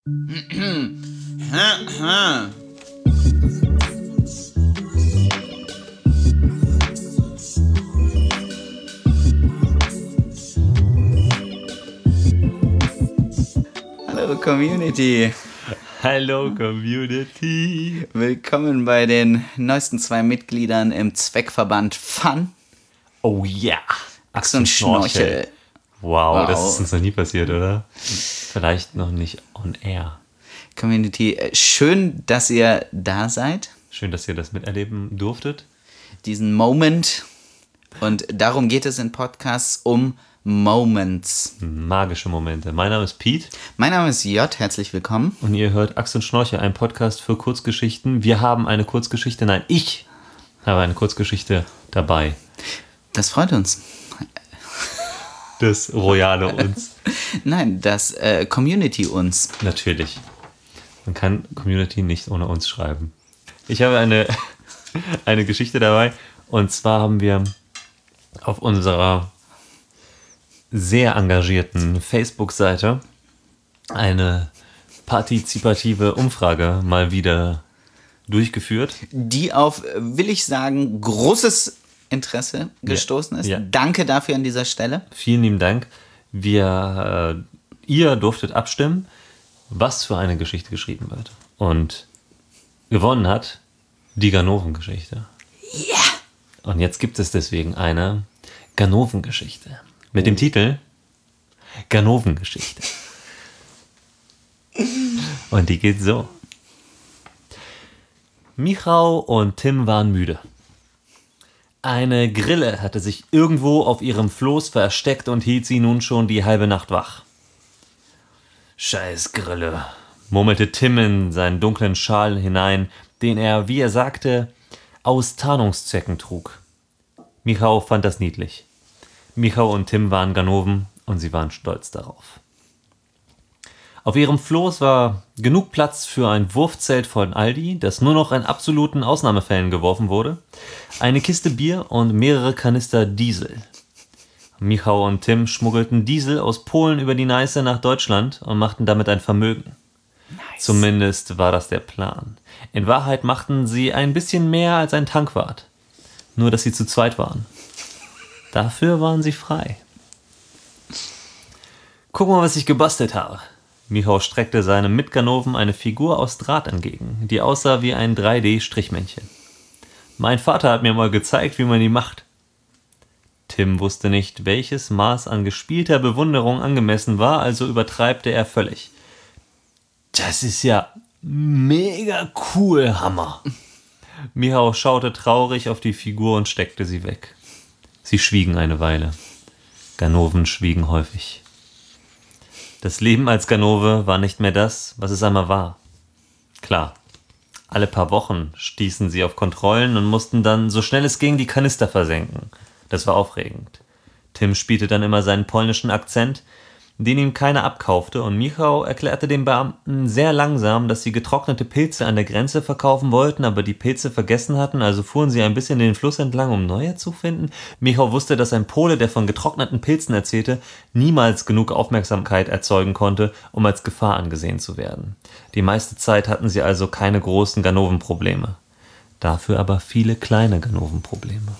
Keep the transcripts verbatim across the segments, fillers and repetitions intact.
Hallo Community. Hallo Community. Willkommen bei den neuesten zwei Mitgliedern im Zweckverband Fun. Oh ja. Yeah. Axt und Schnorchel. Wow, wow, das ist uns noch nie passiert, oder? Vielleicht noch nicht on air. Community, schön, dass ihr da seid. Schön, dass ihr das miterleben durftet. Diesen Moment. Und darum geht es in Podcasts um Moments. Magische Momente. Mein Name ist Pete. Mein Name ist J. Herzlich willkommen. Und ihr hört Axt und Schnorchel, ein Podcast für Kurzgeschichten. Wir haben eine Kurzgeschichte, nein, ich habe eine Kurzgeschichte dabei. Das freut uns. Das royale uns. Nein, das äh, Community uns. Natürlich. Man kann Community nicht ohne uns schreiben. Ich habe eine, eine Geschichte dabei. Und zwar haben wir auf unserer sehr engagierten Facebook-Seite eine partizipative Umfrage mal wieder durchgeführt. Die auf, will ich sagen, großes Interesse gestoßen ist. Ja. Danke dafür an dieser Stelle. Vielen lieben Dank. Wir, äh, ihr durftet abstimmen, was für eine Geschichte geschrieben wird. Und gewonnen hat die Ganoven-Geschichte. Ja! Yeah. Und jetzt gibt es deswegen eine Ganoven-Geschichte. Mit dem Titel Ganoven-Geschichte. Und die geht so. Michał und Tim waren müde. Eine Grille hatte sich irgendwo auf ihrem Floß versteckt und hielt sie nun schon die halbe Nacht wach. Scheiß Grille, murmelte Tim in seinen dunklen Schal hinein, den er, wie er sagte, aus Tarnungszwecken trug. Michał fand das niedlich. Michał und Tim waren Ganoven und sie waren stolz darauf. Auf ihrem Floß war genug Platz für ein Wurfzelt von Aldi, das nur noch in absoluten Ausnahmefällen geworfen wurde, eine Kiste Bier und mehrere Kanister Diesel. Michał und Tim schmuggelten Diesel aus Polen über die Neiße nach Deutschland und machten damit ein Vermögen. Nice. Zumindest war das der Plan. In Wahrheit machten sie ein bisschen mehr als ein Tankwart. Nur, dass sie zu zweit waren. Dafür waren sie frei. Guck mal, was ich gebastelt habe. Michał streckte seinem Mitganoven eine Figur aus Draht entgegen, die aussah wie ein drei D-Strichmännchen. Mein Vater hat mir mal gezeigt, wie man die macht. Tim wusste nicht, welches Maß an gespielter Bewunderung angemessen war, also übertreibte er völlig. Das ist ja mega cool, Hammer. Michał schaute traurig auf die Figur und steckte sie weg. Sie schwiegen eine Weile. Ganoven schwiegen häufig. Das Leben als Ganove war nicht mehr das, was es einmal war. Klar, alle paar Wochen stießen sie auf Kontrollen und mussten dann, so schnell es ging, die Kanister versenken. Das war aufregend. Tim spielte dann immer seinen polnischen Akzent, den ihm keiner abkaufte, und Michał erklärte dem Beamten sehr langsam, dass sie getrocknete Pilze an der Grenze verkaufen wollten, aber die Pilze vergessen hatten, also fuhren sie ein bisschen den Fluss entlang, um neue zu finden. Michał wusste, dass ein Pole, der von getrockneten Pilzen erzählte, niemals genug Aufmerksamkeit erzeugen konnte, um als Gefahr angesehen zu werden. Die meiste Zeit hatten sie also keine großen Ganovenprobleme. Dafür aber viele kleine Ganovenprobleme.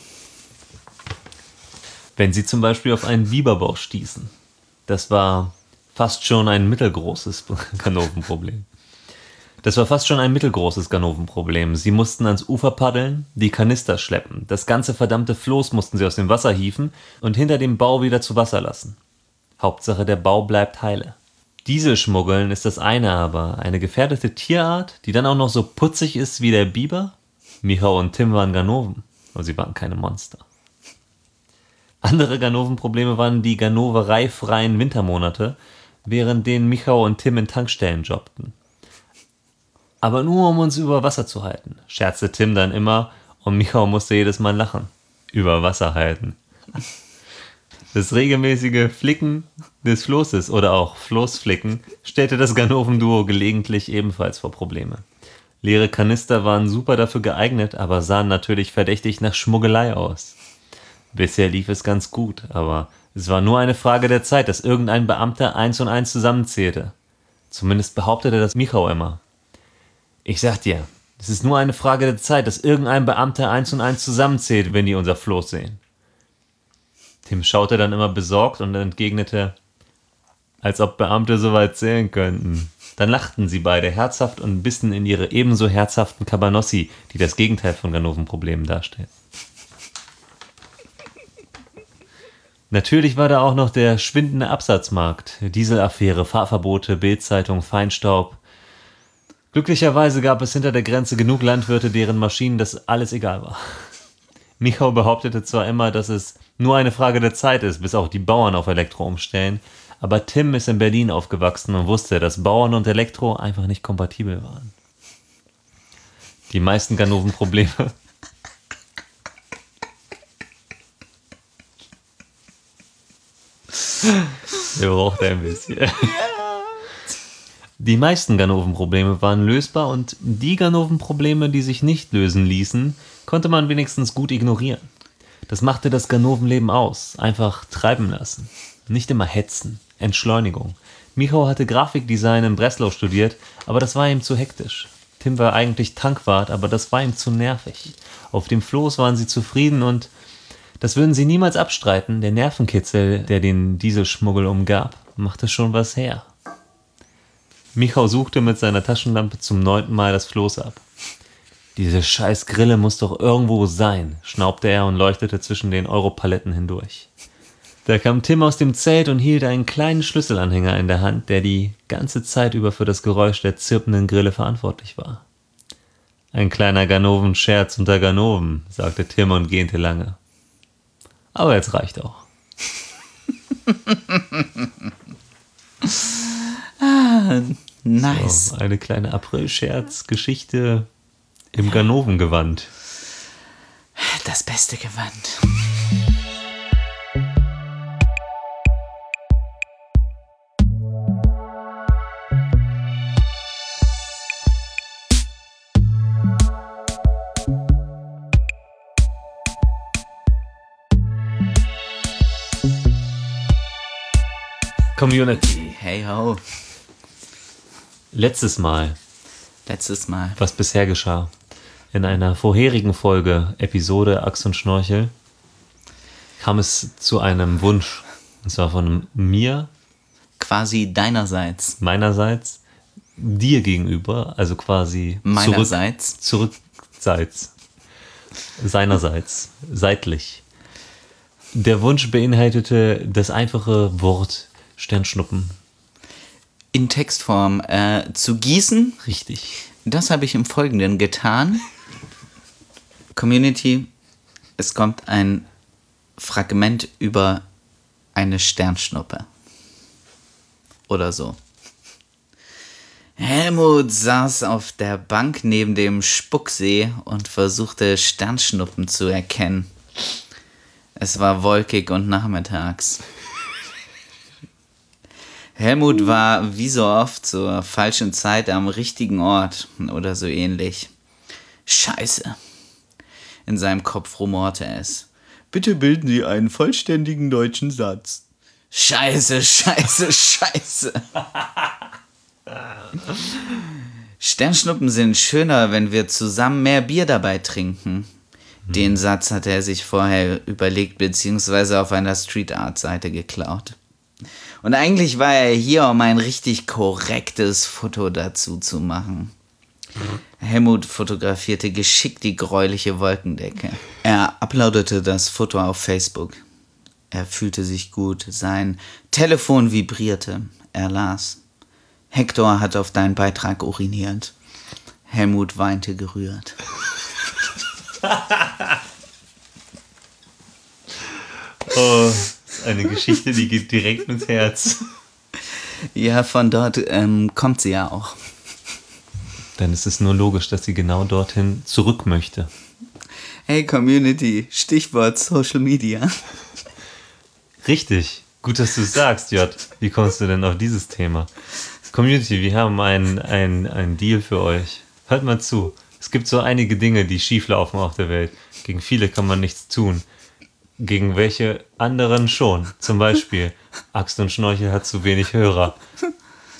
Wenn sie zum Beispiel auf einen Biberbauch stießen. Das war fast schon ein mittelgroßes Ganovenproblem. Das war fast schon ein mittelgroßes Ganovenproblem. Sie mussten ans Ufer paddeln, die Kanister schleppen. Das ganze verdammte Floß mussten sie aus dem Wasser hieven und hinter dem Bau wieder zu Wasser lassen. Hauptsache, der Bau bleibt heile. Dieselschmuggeln ist das eine, aber eine gefährdete Tierart, die dann auch noch so putzig ist wie der Biber? Michał und Tim waren Ganoven, und sie waren keine Monster. Andere Ganovenprobleme waren die ganovereifreien Wintermonate, während denen Michał und Tim in Tankstellen jobbten. Aber nur, um uns über Wasser zu halten, scherzte Tim dann immer, und Michał musste jedes Mal lachen. Über Wasser halten. Das regelmäßige Flicken des Floßes oder auch Floßflicken stellte das Ganovenduo gelegentlich ebenfalls vor Probleme. Leere Kanister waren super dafür geeignet, aber sahen natürlich verdächtig nach Schmuggelei aus. Bisher lief es ganz gut, aber es war nur eine Frage der Zeit, dass irgendein Beamter eins und eins zusammenzählte. Zumindest behauptete das Michał immer. Ich sag dir, es ist nur eine Frage der Zeit, dass irgendein Beamter eins und eins zusammenzählt, wenn die unser Floß sehen. Tim schaute dann immer besorgt und entgegnete, als ob Beamte so weit zählen könnten. Dann lachten sie beide herzhaft und bissen in ihre ebenso herzhaften Cabanossi, die das Gegenteil von Ganoven-Problemen darstellen. Natürlich war da auch noch der schwindende Absatzmarkt, Dieselaffäre, Fahrverbote, Bildzeitung, Feinstaub. Glücklicherweise gab es hinter der Grenze genug Landwirte, deren Maschinen das alles egal war. Michał behauptete zwar immer, dass es nur eine Frage der Zeit ist, bis auch die Bauern auf Elektro umstellen, aber Tim ist in Berlin aufgewachsen und wusste, dass Bauern und Elektro einfach nicht kompatibel waren. Die meisten Ganoven-Probleme Der braucht ein bisschen. Die meisten Ganoven-Probleme waren lösbar und die Ganoven-Probleme, die sich nicht lösen ließen, konnte man wenigstens gut ignorieren. Das machte das Ganoven-Leben aus. Einfach treiben lassen. Nicht immer hetzen. Entschleunigung. Michał hatte Grafikdesign in Breslau studiert, aber das war ihm zu hektisch. Tim war eigentlich Tankwart, aber das war ihm zu nervig. Auf dem Floß waren sie zufrieden und das würden sie niemals abstreiten. Der Nervenkitzel, der den Dieselschmuggel umgab, machte schon was her. Michał suchte mit seiner Taschenlampe zum neunten Mal das Floß ab. Diese scheiß Grille muss doch irgendwo sein, schnaubte er und leuchtete zwischen den Europaletten hindurch. Da kam Tim aus dem Zelt und hielt einen kleinen Schlüsselanhänger in der Hand, der die ganze Zeit über für das Geräusch der zirpenden Grille verantwortlich war. Ein kleiner Ganoven-Scherz unter Ganoven, sagte Tim und gähnte lange. Aber jetzt reicht auch. Ah, nice. So, eine kleine April-Scherz-Geschichte im Ganoven-Gewand. Das beste Gewand. Community. Hey ho. Letztes Mal, Letztes Mal. was bisher geschah, in einer vorherigen Folge, Episode Axt und Schnorchel, kam es zu einem Wunsch. Und zwar von mir, Quasi deinerseits. meinerseits, dir gegenüber, also quasi Meinerseits. zurück, zurückseits, seinerseits, seitlich. Der Wunsch beinhaltete das einfache Wort Sternschnuppen. In Textform äh, zu gießen. Richtig. Das habe ich im Folgenden getan. Community, es kommt ein Fragment über eine Sternschnuppe. Oder so. Helmut saß auf der Bank neben dem Spucksee und versuchte Sternschnuppen zu erkennen. Es war wolkig und nachmittags. Helmut war wie so oft zur falschen Zeit am richtigen Ort oder so ähnlich. Scheiße. In seinem Kopf rumorte es. Bitte bilden Sie einen vollständigen deutschen Satz. Scheiße, scheiße, scheiße. Sternschnuppen sind schöner, wenn wir zusammen mehr Bier dabei trinken. Den Satz hatte er sich vorher überlegt, beziehungsweise auf einer Street Art Seite geklaut. Und eigentlich war er hier, um ein richtig korrektes Foto dazu zu machen. Helmut fotografierte geschickt die gräuliche Wolkendecke. Er uploadete das Foto auf Facebook. Er fühlte sich gut. Sein Telefon vibrierte. Er las. Hector hat auf deinen Beitrag uriniert. Helmut weinte gerührt. Oh, das ist eine Geschichte, die geht direkt ins Herz. Ja, von dort ähm, kommt sie ja auch. Dann ist es nur logisch, dass sie genau dorthin zurück möchte. Hey Community, Stichwort Social Media. Richtig, gut, dass du es sagst, J. Wie kommst du denn auf dieses Thema? Community, wir haben einen ein Deal für euch. Hört mal zu. Es gibt so einige Dinge, die schief laufen auf der Welt. Gegen viele kann man nichts tun. Gegen welche anderen schon. Zum Beispiel, Axt und Schnorchel hat zu wenig Hörer.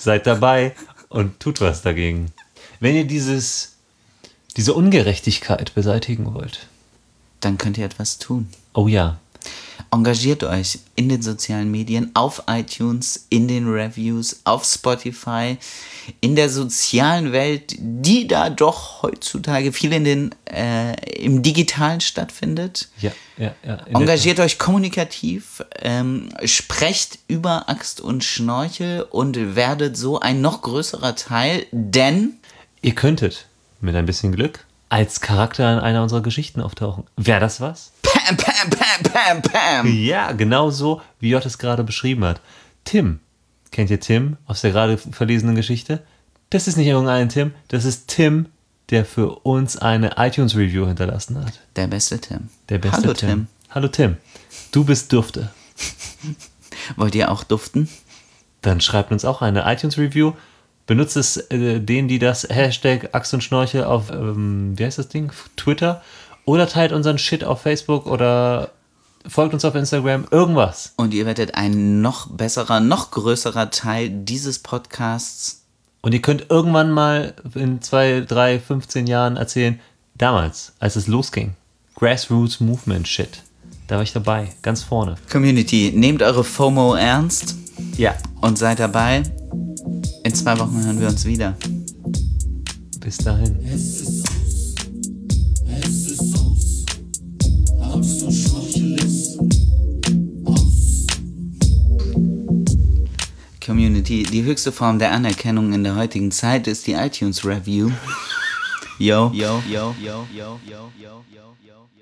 Seid dabei und tut was dagegen. Wenn ihr dieses, diese Ungerechtigkeit beseitigen wollt, dann könnt ihr etwas tun. Oh ja. Engagiert euch in den sozialen Medien, auf iTunes, in den Reviews, auf Spotify, in der sozialen Welt, die da doch heutzutage viel in den, äh, im Digitalen stattfindet. Ja, ja, ja. Engagiert euch kommunikativ, ähm, sprecht über Axt und Schnorchel und werdet so ein noch größerer Teil, denn ihr könntet mit ein bisschen Glück als Charakter in einer unserer Geschichten auftauchen. Wäre das was? Pam, pam, pam, pam, pam. Ja, genau so, wie J es gerade beschrieben hat. Tim. Kennt ihr Tim aus der gerade verlesenen Geschichte? Das ist nicht irgendein Tim, das ist Tim, der für uns eine iTunes-Review hinterlassen hat. Der beste Tim. Der beste Hallo Tim. Tim. Hallo Tim. Du bist Dufte. Wollt ihr auch duften? Dann schreibt uns auch eine iTunes-Review. Benutzt es äh, denen, die das Hashtag Axt und Schnorchel auf, ähm, wie heißt das Ding? Twitter. Oder teilt unseren Shit auf Facebook oder folgt uns auf Instagram. Irgendwas. Und ihr werdet ein noch besserer, noch größerer Teil dieses Podcasts. Und ihr könnt irgendwann mal in zwei, drei, fünfzehn Jahren erzählen, damals, als es losging. Grassroots Movement Shit. Da war ich dabei, ganz vorne. Community, nehmt eure FOMO ernst. Ja. Und seid dabei. In zwei Wochen hören wir uns wieder. Bis dahin. Es ist aus, es ist aus, Axt und Schnorchel ist aus. Community, die höchste Form der Anerkennung in der heutigen Zeit ist die iTunes Review. Yo, yo, yo, yo, yo, yo, yo, yo, yo.